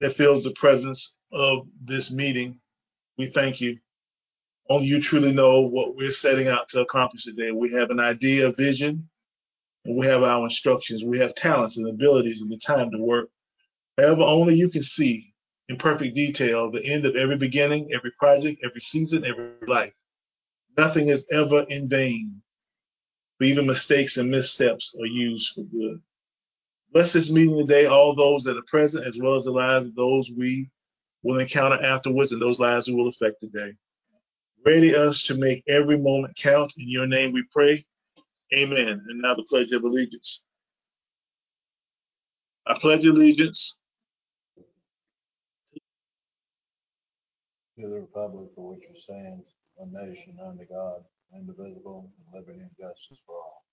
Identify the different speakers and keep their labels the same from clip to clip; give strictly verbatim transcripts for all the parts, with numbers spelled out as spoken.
Speaker 1: that feels the presence of this meeting. We thank you. Only you truly know what we're setting out to accomplish today. We have an idea, a vision, and we have our instructions. We have talents and abilities and the time to work. However, only you can see in perfect detail the end of every beginning, every project, every season, every life. Nothing is ever in vain, but even mistakes and missteps are used for good. Bless this meeting today, all those that are present, as well as the lives of those we will encounter afterwards and those lives we will affect today. Ready us to make every moment count. In your name we pray. Amen. And now the Pledge of Allegiance. I pledge allegiance
Speaker 2: to the republic for which it stands, one nation under God, indivisible, with liberty and justice for all.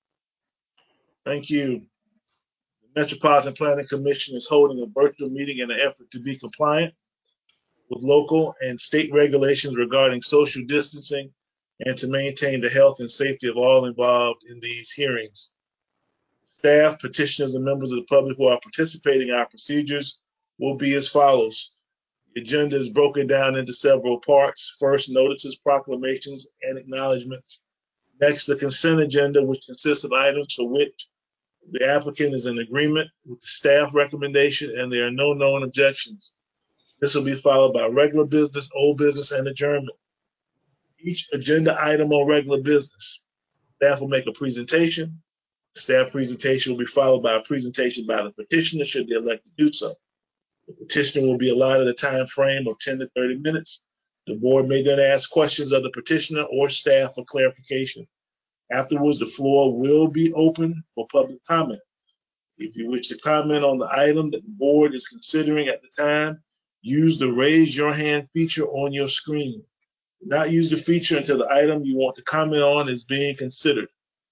Speaker 1: Thank you. The Metropolitan Planning Commission is holding a virtual meeting in an effort to be compliant with local and state regulations regarding social distancing and to maintain the health and safety of all involved in these hearings. Staff, petitioners, and members of the public who are participating in our procedures will be as follows. The agenda is broken down into several parts. First, notices, proclamations, and acknowledgments. Next, the consent agenda, which consists of items for which the applicant is in agreement with the staff recommendation and there are no known objections. This will be followed by regular business, old business, and adjournment. Each agenda item on regular business, staff will make a presentation. Staff presentation will be followed by a presentation by the petitioner should they elect to do so. The petitioner will be allotted a time frame of ten to thirty minutes. The board may then ask questions of the petitioner or staff for clarification. Afterwards, the floor will be open for public comment. If you wish to comment on the item that the board is considering at the time, use the raise your hand feature on your screen. Do not use the feature until the item you want to comment on is being considered.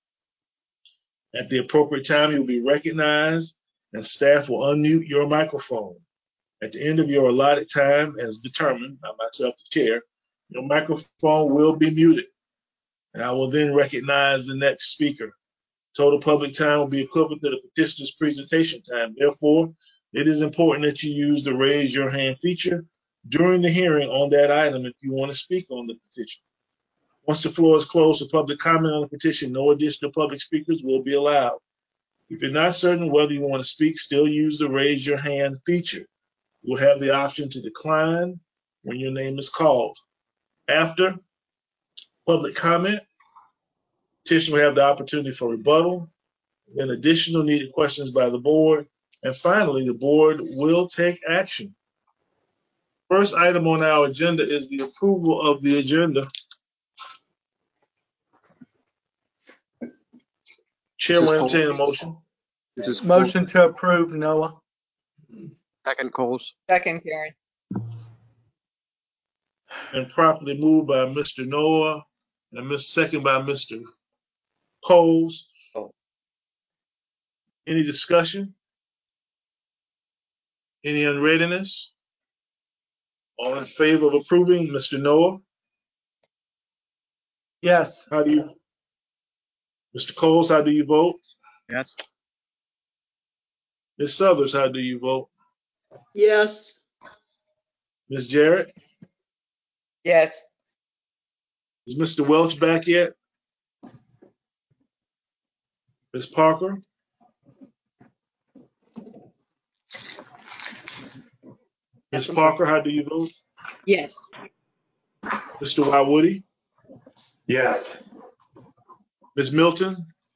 Speaker 1: At the appropriate time, you will be recognized and staff will unmute your microphone. At the end of your allotted time, as determined by myself, the chair, your microphone will be muted, and I will then recognize the next speaker. Total public time will be equivalent to the petitioner's presentation time. Therefore, it is important that you use the raise your hand feature during the hearing on that item if you want to speak on the petition. Once the floor is closed for public comment on the petition, no additional public speakers will be allowed. If you're not certain whether you want to speak, still use the raise your hand feature. You will have the option to decline when your name is called. After public comment, petitioner will have the opportunity for rebuttal, then additional needed questions by the board, and finally, the board will take action. First item on our agenda is the approval of the agenda. Chair will entertain a motion.
Speaker 3: Motion to approve, Noah.
Speaker 4: Second, Coles.
Speaker 5: Second, Karen.
Speaker 1: And properly moved by Mister Noah and second by Mister Coles.
Speaker 5: Oh.
Speaker 1: Any discussion? Any unreadiness? All in favor of approving, Mister Noah?
Speaker 3: Yes.
Speaker 1: How do you, Mister Coles, how do you vote?
Speaker 4: Yes.
Speaker 1: Miz Southers, how do you vote?
Speaker 6: Yes.
Speaker 1: Miz Jarrett?
Speaker 5: Yes.
Speaker 1: Is Mister Welch back yet? Miz Parker? Miz Parker, how do you vote?
Speaker 5: Yes.
Speaker 1: Mister Wildwoody?
Speaker 2: Yes.
Speaker 1: Miz Milton?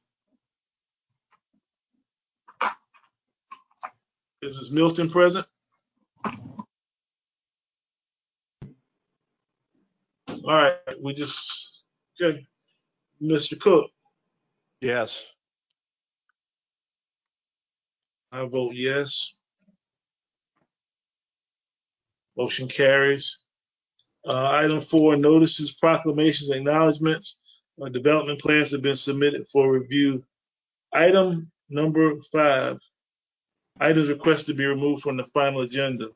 Speaker 1: Is Miz Milton present? All right, we just, okay. Mister Cook?
Speaker 2: Yes.
Speaker 1: I vote yes. Motion carries. Uh, item four, notices, proclamations, acknowledgements. Uh, development plans have been submitted for review. Item number five, items requested to be removed from the final agenda.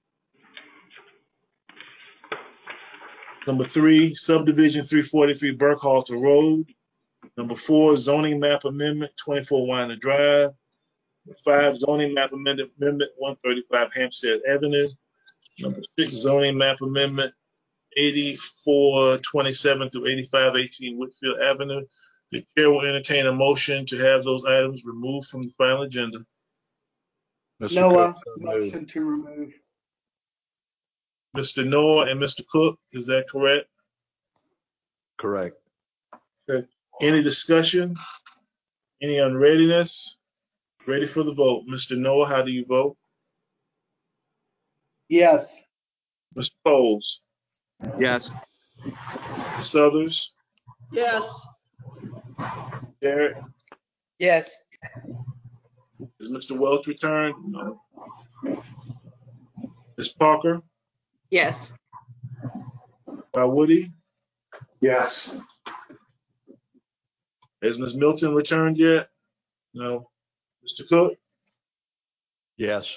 Speaker 1: Number three, subdivision three forty-three Burkhalter Road. Number four, zoning map amendment, twenty-four Winder Drive. Five, zoning map amendment, amendment one thirty-five Hampstead Avenue. Number six, zoning map amendment eighty-four twenty-seven through eighty-five eighteen Whitfield Avenue. The chair will entertain a motion to have those items removed from the final agenda.
Speaker 2: Mister
Speaker 6: Noah,
Speaker 2: Cook, so moved.
Speaker 3: Motion to remove.
Speaker 1: Mister Noah and Mister Cook, is that correct?
Speaker 2: Correct.
Speaker 1: Okay. Any discussion? Any unreadiness? Ready for the vote. Mister Noah, how do you vote?
Speaker 3: Yes.
Speaker 1: Mister Coles?
Speaker 4: Yes.
Speaker 1: Miz Southers?
Speaker 6: yes.
Speaker 1: Derek?
Speaker 5: Yes.
Speaker 1: Is Mister Welch returned? No. Miz Parker?
Speaker 5: Yes.
Speaker 1: By Woody?
Speaker 3: Yes.
Speaker 1: Has Miz Milton returned yet? No. Mister Cook?
Speaker 2: Yes.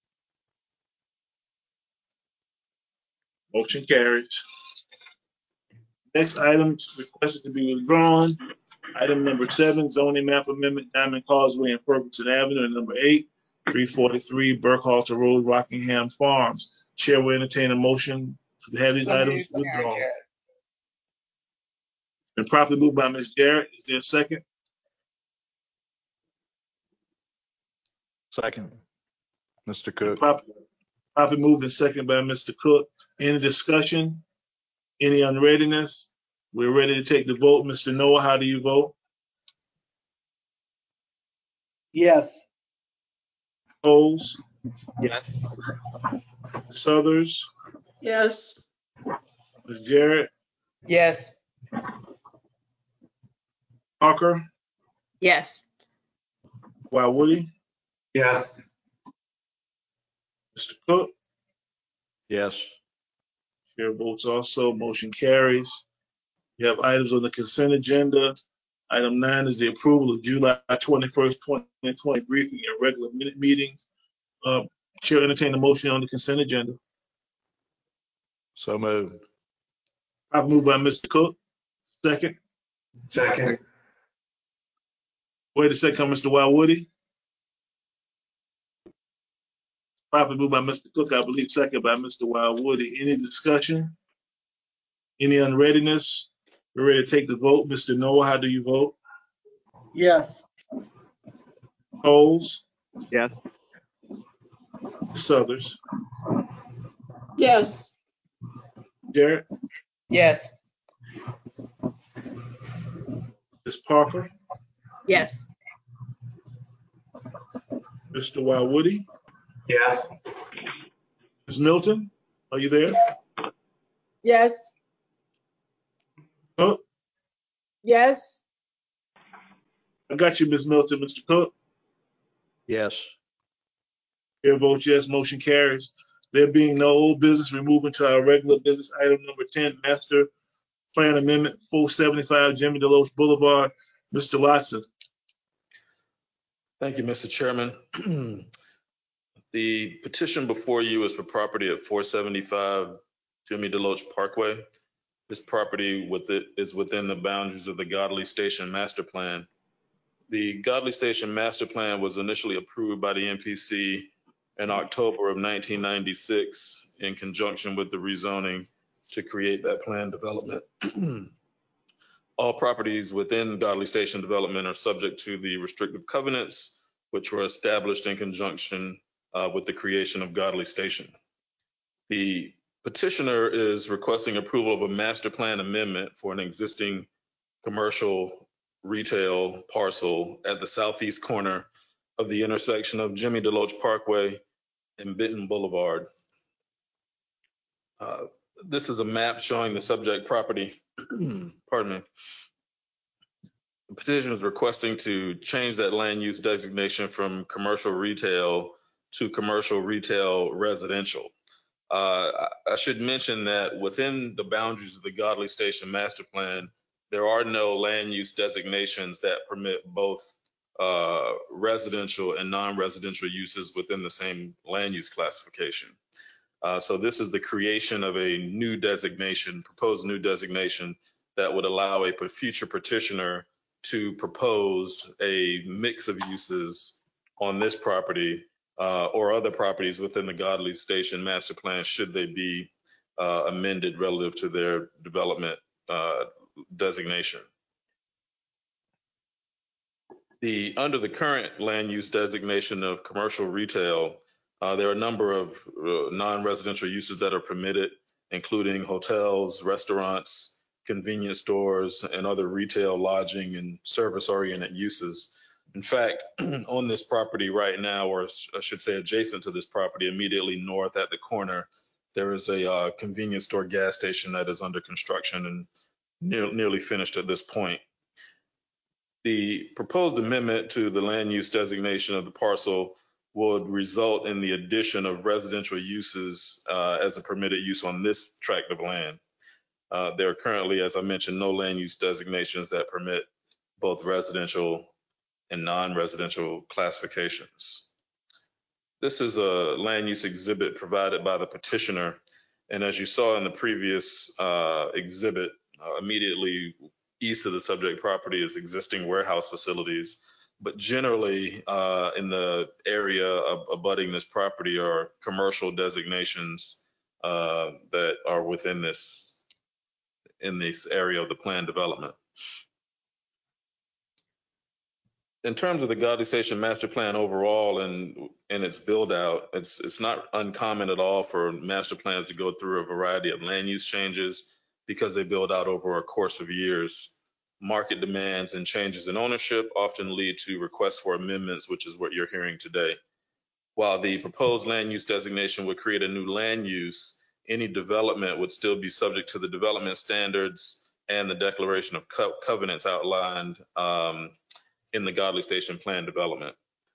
Speaker 1: Motion carries. Next item requested to be withdrawn. Item number seven, zoning map amendment, Diamond Causeway and Ferguson Avenue. And number eight, three forty-three Burkhalter Road, Rockingham Farms. Chair will entertain a motion to have these
Speaker 5: So
Speaker 1: items
Speaker 5: moved, Karen
Speaker 1: withdrawn.
Speaker 5: Jarrett.
Speaker 1: Been properly moved by Miz Jarrett. Is there a second?
Speaker 2: Second. Mister
Speaker 1: Been
Speaker 2: Cook.
Speaker 1: properly, properly moved and second by Mister Cook. Any discussion? Any unreadiness? We're ready to take the vote. Mister Noah, how do you vote?
Speaker 3: Yes.
Speaker 1: Opposed?
Speaker 4: Yes.
Speaker 1: Southers?
Speaker 6: Yes.
Speaker 1: Miz Jarrett?
Speaker 5: Yes.
Speaker 1: Parker?
Speaker 5: Yes.
Speaker 1: Why Woody?
Speaker 3: Yes.
Speaker 1: Mister Cook?
Speaker 2: Yes.
Speaker 1: Chair votes also. Motion carries. We have items on the consent agenda. Item nine is the approval of July twenty-first, twenty twenty briefing and regular minute meetings. Uh, Chair entertain a motion on the consent agenda.
Speaker 2: So moved.
Speaker 1: I've moved by Mister Cook. Second.
Speaker 3: Second.
Speaker 1: Wait a second, Mister Why Woody. Properly moved by Mister Cook, I believe second by Mister Wild Woody. Any discussion? Any unreadiness? We're ready to take the vote. Mister Noah, how do you vote?
Speaker 3: Yes.
Speaker 1: Coles?
Speaker 4: Yes.
Speaker 1: Southers?
Speaker 6: Yes.
Speaker 1: Jarrett?
Speaker 5: Yes.
Speaker 1: Miz Parker?
Speaker 5: Yes.
Speaker 1: Mister Wild Woody?
Speaker 3: Yes.
Speaker 1: Miz Milton? Are you there?
Speaker 5: Yes.
Speaker 1: Cook?
Speaker 5: Yes.
Speaker 1: I got you, Miz Milton. Mister Cook?
Speaker 2: Yes.
Speaker 1: Chair votes yes, motion carries. There being no old business, we move into our regular business item number ten, Master Plan Amendment four seventy-five Jimmy DeLoach Boulevard. Mister Watson.
Speaker 7: Thank you, Mister Chairman. The petition before you is for property at four seventy-five Jimmy DeLoach Parkway. This property with it is within the boundaries of the Godley Station Master Plan. The Godley Station Master Plan was initially approved by the N P C in October of nineteen ninety-six in conjunction with the rezoning to create that plan development. All properties within Godley Station development are subject to the restrictive covenants, which were established in conjunction uh, with the creation of Godley Station. The petitioner is requesting approval of a master plan amendment for an existing commercial retail parcel at the southeast corner of the intersection of Jimmy DeLoach Parkway and Benton Boulevard. Uh, this is a map showing the subject property. Pardon me. The petition is requesting to change that land use designation from commercial retail to commercial retail residential. Uh, I, I should mention that within the boundaries of the Godley Station Master Plan, there are no land use designations that permit both uh, residential and non-residential uses within the same land use classification. Uh, so this is the creation of a new designation, proposed new designation that would allow a future petitioner to propose a mix of uses on this property uh, or other properties within the Godley Station master plan should they be uh, amended relative to their development uh, designation. The under the current land use designation of commercial retail, uh, there are a number of uh, non-residential uses that are permitted, including hotels, restaurants, convenience stores, and other retail, lodging, and service-oriented uses. In fact, on this property right now, or I should say adjacent to this property, immediately north at the corner, there is a uh, convenience store gas station that is under construction and near, nearly finished at this point. The proposed amendment to the land use designation of the parcel would result in the addition of residential uses uh, as a permitted use on this tract of land. Uh, there are currently, as I mentioned, no land use designations that permit both residential and non-residential classifications. This is a land use exhibit provided by the petitioner. And as you saw in the previous uh, exhibit, uh, immediately east of the subject property is existing warehouse facilities. But generally uh, in the area of, abutting this property are commercial designations uh, that are within this, in this area of the planned development. In terms of the Godley Station master plan overall and and its build out, it's it's not uncommon at all for master plans to go through a variety of land use changes because they build out over a course of years. Market demands and changes in ownership often lead to requests for amendments, which is what you're hearing today. While the proposed land use designation would create a new land use, any development would still be subject to the development standards and the declaration of co covenants outlined um, in the Godley Station plan development.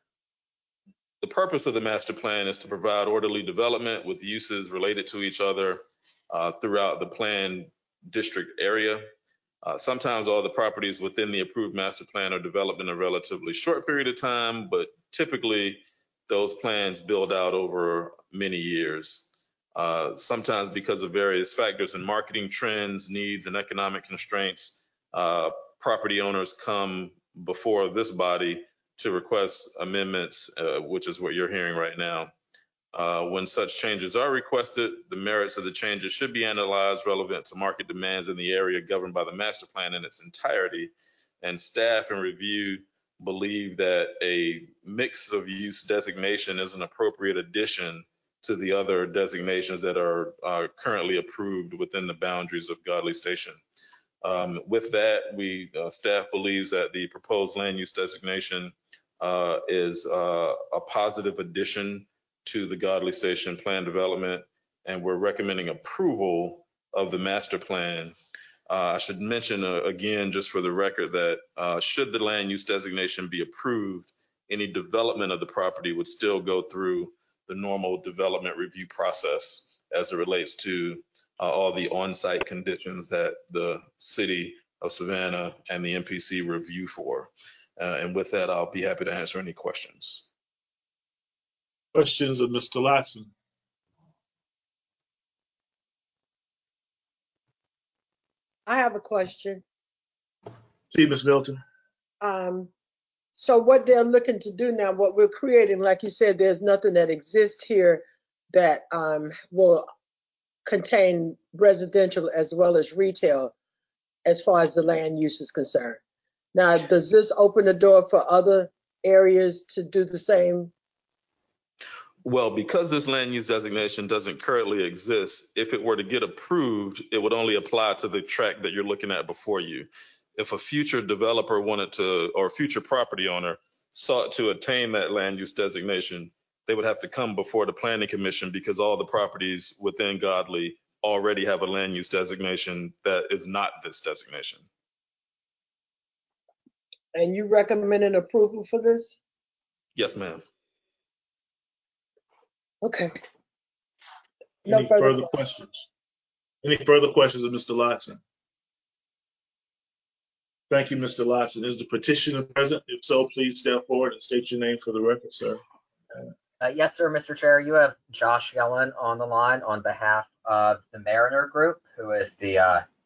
Speaker 7: The purpose of the master plan is to provide orderly development with uses related to each other uh, throughout the planned district area. Uh, sometimes all the properties within the approved master plan are developed in a relatively short period of time, but typically those plans build out over many years. Uh, sometimes because of various factors and marketing trends, needs, and economic constraints, uh, property owners come before this body to request amendments, uh, which is what you're hearing right now. Uh, when such changes are requested, the merits of the changes should be analyzed relevant to market demands in the area governed by the master plan in its entirety. And staff and review believe that a mix of use designation is an appropriate addition to the other designations that are, are currently approved within the boundaries of Godley Station. Um, with that, we uh, staff believes that the proposed land use designation uh, is uh, a positive addition to the Godley Station plan development, and we're recommending approval of the master plan. Uh, I should mention uh, again, just for the record, that uh, should the land use designation be approved, any development of the property would still go through the normal development review process as it relates to uh, all the on-site conditions that the city of Savannah and the M P C review for. Uh, and with that, I'll be happy to answer any questions.
Speaker 1: Questions of Mister Latson?
Speaker 5: I have a question.
Speaker 1: See, Miz Milton.
Speaker 5: Um, so what they're looking to do now, what we're creating, like you said, there's nothing that exists here that um, will contain residential as well as retail as far as the land use is concerned. Now, does this open the door for other areas to do the same?
Speaker 7: Well, because this land use designation doesn't currently exist, if it were to get approved, it would only apply to the tract that you're looking at before you. If a future developer wanted to, or future property owner sought to attain that land use designation, they would have to come before the planning commission because all the properties within Godley already have a land use designation that is not this designation.
Speaker 5: And you recommending approval for this?
Speaker 7: Yes, ma'am.
Speaker 5: Okay. No
Speaker 1: Any
Speaker 5: further
Speaker 1: further questions? Any further questions of Mister Latson? Thank you, Mister Latson. Is the petitioner present? If so, please step forward and state your name for the record, sir.
Speaker 8: Uh, yes, sir, Mister Chair. You have Josh Yellen on the line on behalf of the Mariner Group, who is the uh,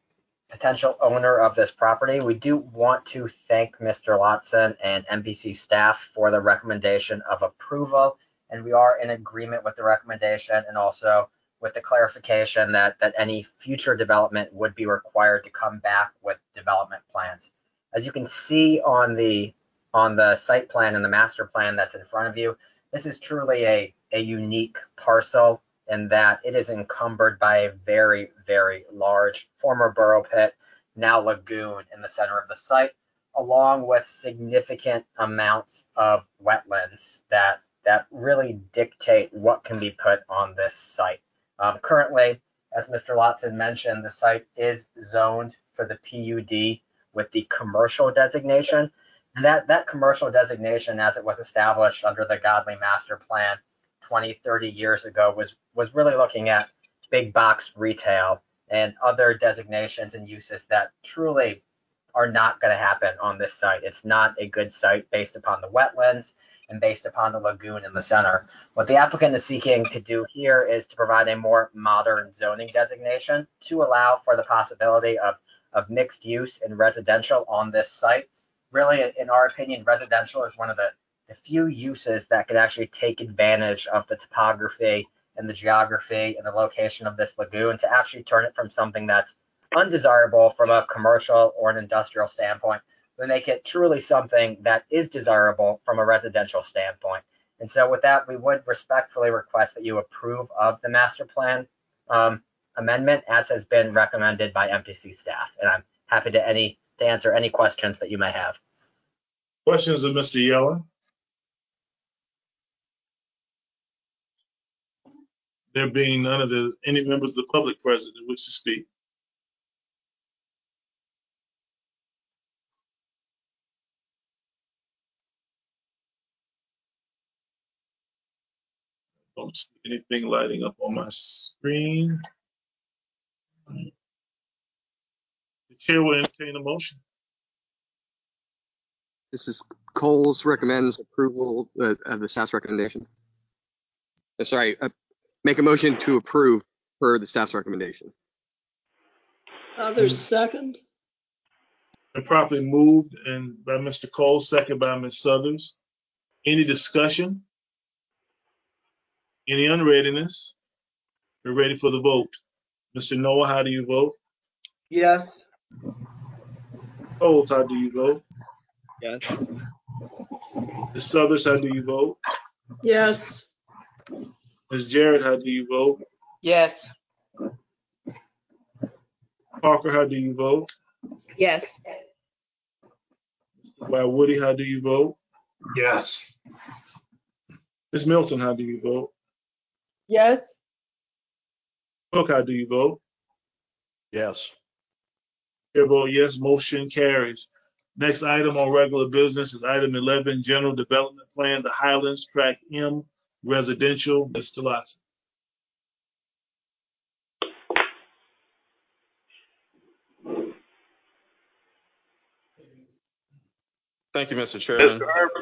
Speaker 8: potential owner of this property, we do want to thank Mister Lotson and M P C staff for the recommendation of approval, and we are in agreement with the recommendation and also with the clarification that, that any future development would be required to come back with development plans. As you can see on the on the site plan and the master plan that's in front of you, this is truly a, a unique parcel in that it is encumbered by a very, very large former burrow pit, now lagoon in the center of the site, along with significant amounts of wetlands that, that really dictate what can be put on this site. Um, currently, as Mister Lotson mentioned, the site is zoned for the P U D with the commercial designation. And that, that commercial designation, as it was established under the Godly Master Plan twenty, thirty years ago, was, was really looking at big box retail and other designations and uses that truly are not going to happen on this site. It's not a good site based upon the wetlands and based upon the lagoon in the center. What the applicant is seeking to do here is to provide a more modern zoning designation to allow for the possibility of, of mixed use and residential on this site. Really, in our opinion, residential is one of the, the few uses that could actually take advantage of the topography and the geography and the location of this lagoon to actually turn it from something that's undesirable from a commercial or an industrial standpoint, but make it truly something that is desirable from a residential standpoint. And so with that, we would respectfully request that you approve of the master plan um, amendment as has been recommended by M P C staff. And I'm happy to any to answer any questions that you may have.
Speaker 1: Questions of Mister Yellen? There being none of the any members of the public present that wish to speak. Don't see anything lighting up on my screen. The chair will entertain a motion.
Speaker 4: This is Coles recommends approval uh, of the staff's recommendation. Uh, sorry, uh, make a motion to approve per the staff's recommendation.
Speaker 6: Others second.
Speaker 1: Been properly moved and by Mister Cole, second by Miz Southers. Any discussion? Any unreadiness? We're ready for the vote. Mister Noah, how do you vote?
Speaker 3: Yes.
Speaker 1: Coles, how do you vote?
Speaker 4: Yes.
Speaker 1: Miz Southers, how do you vote?
Speaker 6: Yes.
Speaker 1: Miz Jarrett, how do you vote?
Speaker 9: Yes.
Speaker 1: Parker, how do you vote?
Speaker 9: Yes.
Speaker 1: Mister Woody, how do you vote?
Speaker 3: Yes.
Speaker 1: Miz Milton, how do you vote?
Speaker 5: Yes.
Speaker 1: Cook, how do you vote?
Speaker 2: Yes.
Speaker 1: Chair vote yes, motion carries. Next item on regular business is item eleven, General Development Plan, the Highlands Track M Residential. Mister Lotson.
Speaker 7: Thank you, Mister Chairman.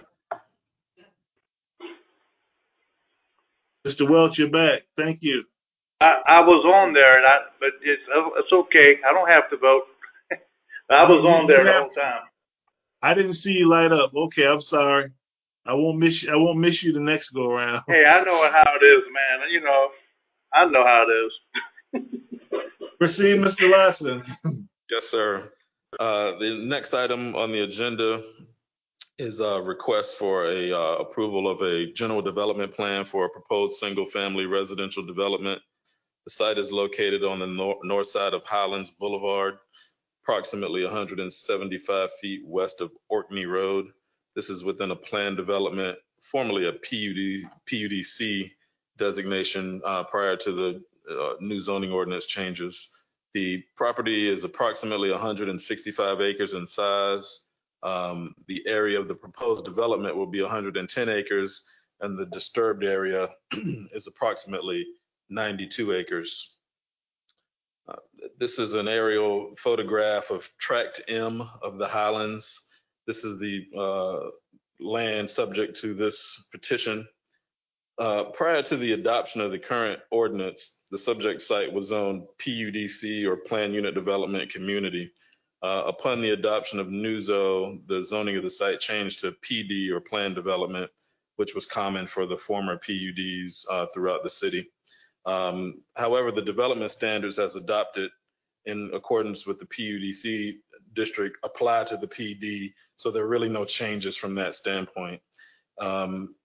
Speaker 1: Mister Welch, you're back. Thank you.
Speaker 10: I, I was on there, and I, but it's it's okay. I don't have to vote. I was
Speaker 1: You- you-
Speaker 10: on there
Speaker 1: you
Speaker 10: the
Speaker 1: have
Speaker 10: whole
Speaker 1: to.
Speaker 10: time.
Speaker 1: I didn't see you light up. Okay, I'm sorry. I won't miss you. I won't miss you the next go around.
Speaker 10: Hey, I know how it is, man. You know, I know how it is.
Speaker 1: Proceed, Mister Lotson.
Speaker 7: Yes, sir. Uh, the next item on the agenda is a request for a uh, approval of a general development plan for a proposed single-family residential development. The site is located on the nor north side of Highlands Boulevard, approximately one hundred seventy-five feet west of Orkney Road. This is within a planned development, formerly a P U D, P U D C designation uh, prior to the uh, new zoning ordinance changes. The property is approximately one hundred sixty-five acres in size. Um, the area of the proposed development will be one hundred ten acres, and the disturbed area is approximately ninety-two acres. Uh, this is an aerial photograph of Tract M of the Highlands. This is the uh, land subject to this petition. Uh, prior to the adoption of the current ordinance, the subject site was zoned P U D C or Planned Unit Development Community. Uh, upon the adoption of N U Z O, the zoning of the site changed to P D or Planned Development, which was common for the former P U Ds uh, throughout the city. Um, however, the development standards as adopted in accordance with the P U D C district apply to the P D, so there are really no changes from that standpoint. Um,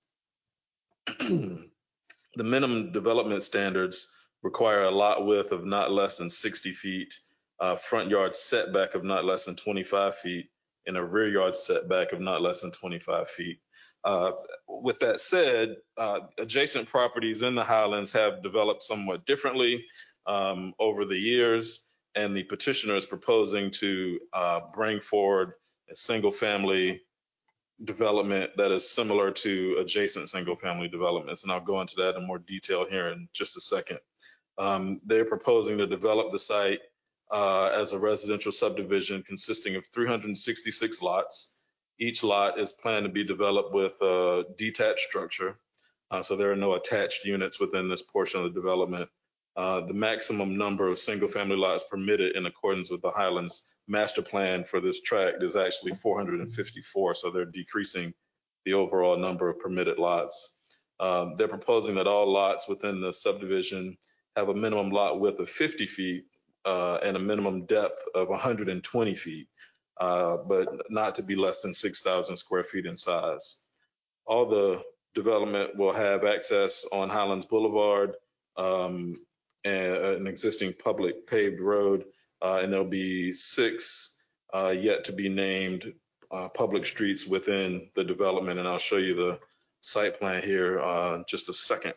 Speaker 7: The minimum development standards require a lot width of not less than sixty feet, uh, front yard setback of not less than twenty-five feet, and a rear yard setback of not less than twenty-five feet. Uh, with that said, uh, adjacent properties in the Highlands have developed somewhat differently um, over the years, and the petitioner is proposing to uh, bring forward a single family development that is similar to adjacent single family developments. And I'll go into that in more detail here in just a second. Um, they're proposing to develop the site uh, as a residential subdivision consisting of three hundred sixty-six lots. Each lot is planned to be developed with a detached structure. Uh, so there are no attached units within this portion of the development. Uh, the maximum number of single family lots permitted in accordance with the Highlands master plan for this tract is actually four hundred fifty-four. So they're decreasing the overall number of permitted lots. Um, they're proposing that all lots within the subdivision have a minimum lot width of fifty feet uh, and a minimum depth of one hundred twenty feet, uh, but not to be less than six thousand square feet in size. All the development will have access on Highlands Boulevard, um, and an existing public paved road, uh, and there'll be six uh, yet to be named uh, public streets within the development, and I'll show you the site plan here uh, in just a second.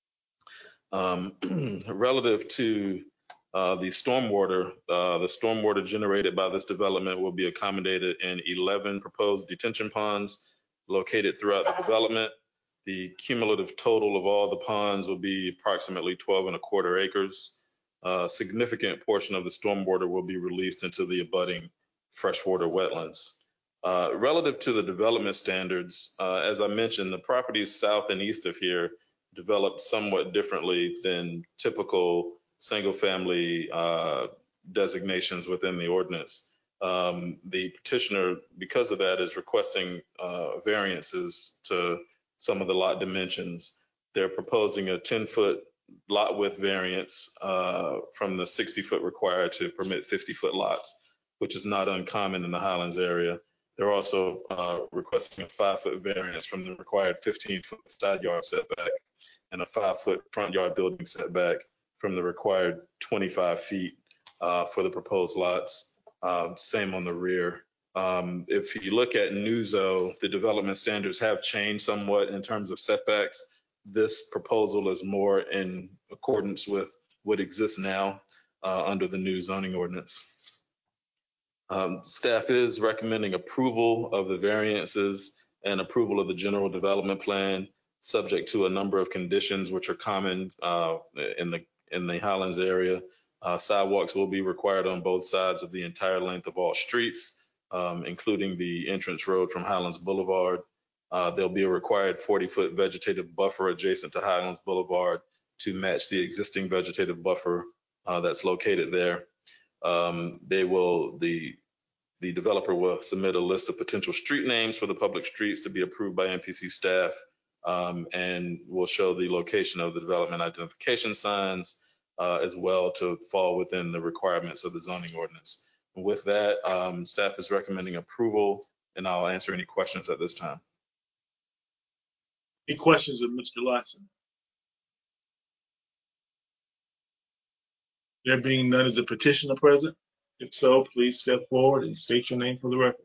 Speaker 7: Um, relative to uh, the stormwater, uh, the stormwater generated by this development will be accommodated in eleven proposed detention ponds located throughout the development. The cumulative total of all the ponds will be approximately twelve and a quarter acres. A significant portion of the stormwater will be released into the abutting freshwater wetlands. Uh, relative to the development standards, uh, as I mentioned, the properties south and east of here developed somewhat differently than typical single family uh, designations within the ordinance. Um, the petitioner, because of that, is requesting uh, variances to some of the lot dimensions. They're proposing a ten foot lot width variance uh, from the sixty foot required to permit fifty foot lots, which is not uncommon in the Highlands area. They're also uh, requesting a five foot variance from the required fifteen foot side yard setback and a five foot front yard building setback from the required twenty-five feet uh, for the proposed lots. Uh, same on the rear. Um, if you look at N U Z O, the development standards have changed somewhat in terms of setbacks. This proposal is more in accordance with what exists now uh, under the new zoning ordinance. Um, staff is recommending approval of the variances and approval of the general development plan, subject to a number of conditions which are common uh, in the in the Highlands area. Uh, sidewalks will be required on both sides of the entire length of all streets, um, including the entrance road from Highlands Boulevard. Uh, there'll be a required forty foot vegetative buffer adjacent to Highlands Boulevard to match the existing vegetative buffer uh, that's located there. Um, they will, the, the developer will submit a list of potential street names for the public streets to be approved by M P C staff, um, and will show the location of the development identification signs uh, as well to fall within the requirements of the zoning ordinance. With that, um, staff is recommending approval, and I'll answer any questions at this time.
Speaker 1: Any questions of Mister Latson? There being none, is the petitioner present? If so, please step forward and state your name for the record.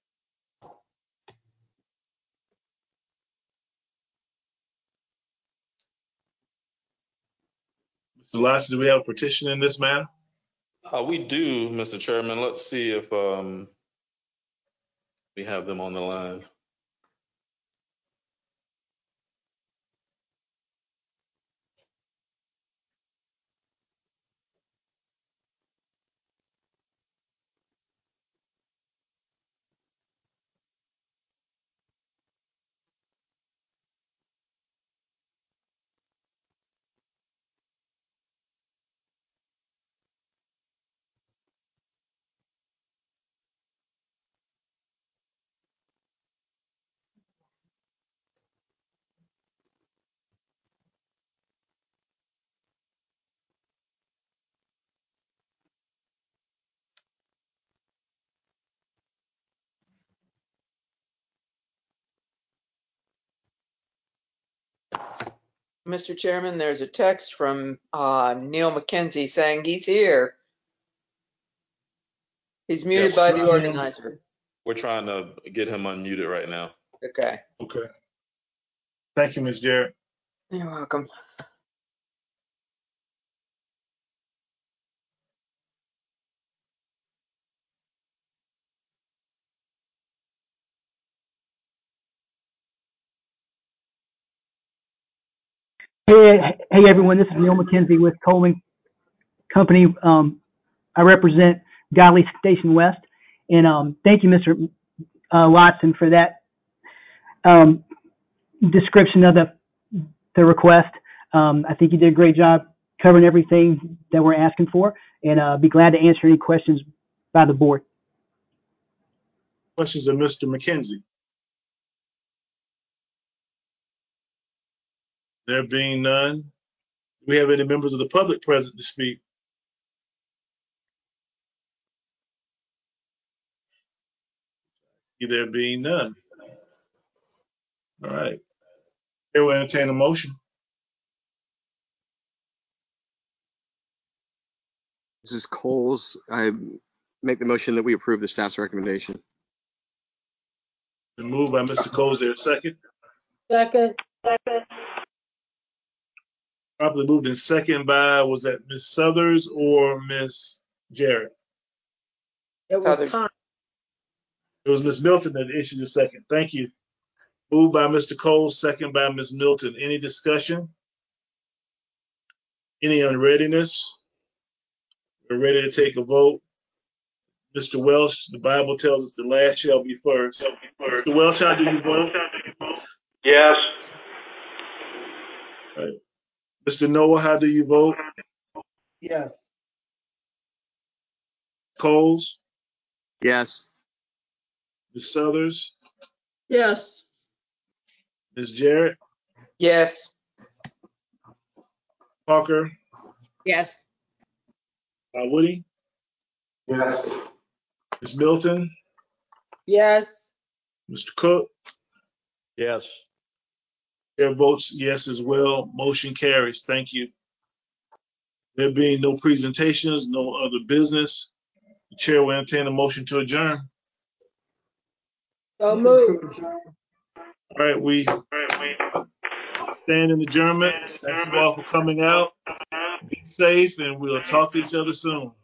Speaker 1: Mister Latson, do we have a petition in this matter?
Speaker 7: Uh, we do, Mister Chairman. Let's see if um, we have them on the line.
Speaker 9: Mister Chairman, there's a text from uh, Neil McKenzie saying he's here. He's muted
Speaker 7: Yeah,
Speaker 9: by
Speaker 1: we're
Speaker 9: the
Speaker 1: trying,
Speaker 9: organizer.
Speaker 7: we're trying to get him unmuted right now.
Speaker 9: Okay.
Speaker 1: okay. Thank you, Miz Jarrett.
Speaker 9: You're welcome.
Speaker 11: Hey, hey everyone, this is Neil McKenzie with Coleman Company. Um, I represent Godley Station West. And um, thank you, Mister Uh, Watson, for that um, description of the, the request. Um, I think you did a great job covering everything that we're asking for, and uh, be glad to answer any questions by the board.
Speaker 1: Questions of Mister McKenzie? There being none, do we have any members of the public present to speak? There being none. All right. Here will entertain a motion.
Speaker 4: This is Coles. I make the motion that we approve the staff's recommendation.
Speaker 1: Been moved by Mister Coles. There a second?
Speaker 5: Second.
Speaker 1: Properly moved in second by, was that Miz Southers or Miz Jarrett?
Speaker 5: It was
Speaker 9: Others.
Speaker 5: time.
Speaker 1: It was Miz Milton that issued the second. Thank you. Moved by Mister Coles, second by Miz Milton. Any discussion? Any unreadiness? We're ready to take a vote. Mister Welch, the Bible tells us the last shall be first. Mister Welch, how do you vote?
Speaker 10: Yes.
Speaker 1: Right. Mister Noah, how do you vote?
Speaker 3: Yes.
Speaker 1: Coles?
Speaker 4: Yes.
Speaker 1: Miz Southers?
Speaker 6: Yes.
Speaker 1: Miz Jarrett?
Speaker 9: Yes.
Speaker 1: Parker?
Speaker 9: Yes.
Speaker 1: Uh, Woody?
Speaker 3: Yes.
Speaker 1: Miz Milton?
Speaker 5: Yes.
Speaker 1: Mister Cook?
Speaker 2: Yes.
Speaker 1: Chair votes yes as well. Motion carries. Thank you. There being no presentations, no other business, the chair will entertain a motion to adjourn.
Speaker 5: So moved.
Speaker 1: All right, we stand in adjournment. Thank you all for coming out. Be safe, and we'll talk to each other soon.